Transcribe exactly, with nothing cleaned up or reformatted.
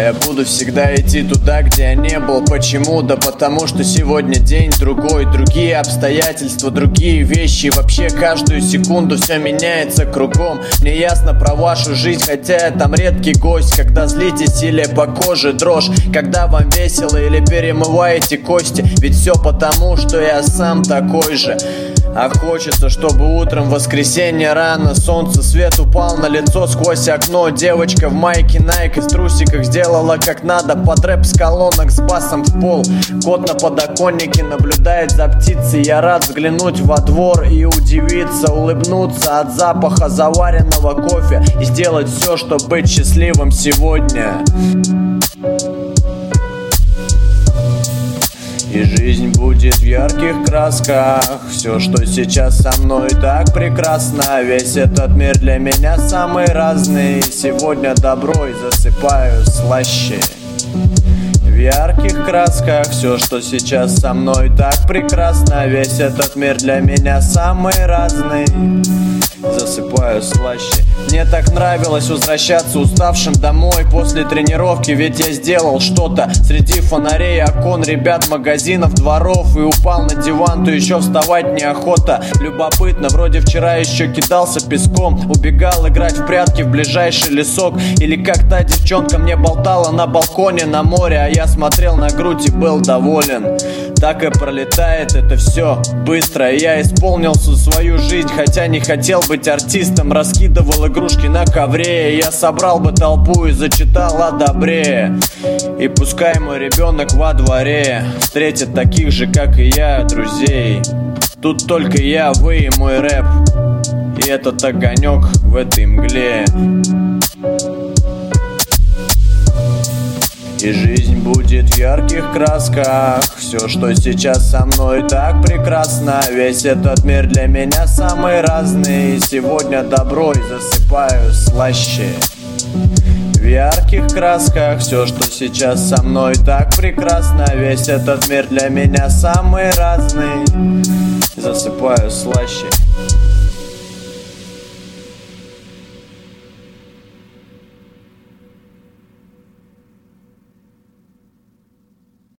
Я буду всегда идти туда, где я не был. Почему? Да потому что сегодня день другой, другие обстоятельства, другие вещи. И вообще каждую секунду все меняется кругом. Мне ясно про вашу жизнь, хотя я там редкий гость. Когда злитесь или по коже дрожь, когда вам весело или перемываете кости. Ведь все потому, что я сам такой же. А хочется, чтобы утром в воскресенье рано солнце, свет упал на лицо сквозь окно. Девочка в майке Nike и в трусиках сделала как надо под рэп с колонок с басом в пол. Кот на подоконнике наблюдает за птицей. Я рад взглянуть во двор и удивиться, улыбнуться от запаха заваренного кофе и сделать все, чтобы быть счастливым сегодня. И жизнь будет в ярких красках. Все, что сейчас со мной, так прекрасно. Весь этот мир для меня самый разный. Сегодня добро и засыпаю слаще. В ярких красках. Все, что сейчас со мной, так прекрасно. Весь этот мир для меня самый разный. Засыпаю слаще. Мне так нравилось возвращаться уставшим домой после тренировки, ведь я сделал что-то среди фонарей, окон, ребят, магазинов, дворов. И упал на диван, то еще вставать неохота. Любопытно, вроде вчера еще кидался песком, убегал играть в прятки в ближайший лесок. Или как та девчонка мне болтала на балконе на море, а я смотрел на грудь и был доволен. Так и пролетает это все быстро. Я исполнил всю свою жизнь, хотя не хотел быть артистом. Раскидывал игрушки на ковре. Я собрал бы толпу и зачитал о добре. И пускай мой ребенок во дворе встретит таких же, как и я, друзей. Тут только я, вы и мой рэп. И этот огонек в этой мгле. И жизнь будет в ярких красках. Все, что сейчас со мной, так прекрасно. Весь этот мир для меня самый разный. Сегодня добро и засыпаю слаще. В ярких красках. Все, что сейчас со мной, так прекрасно. Весь этот мир для меня самый разный. Засыпаю слаще.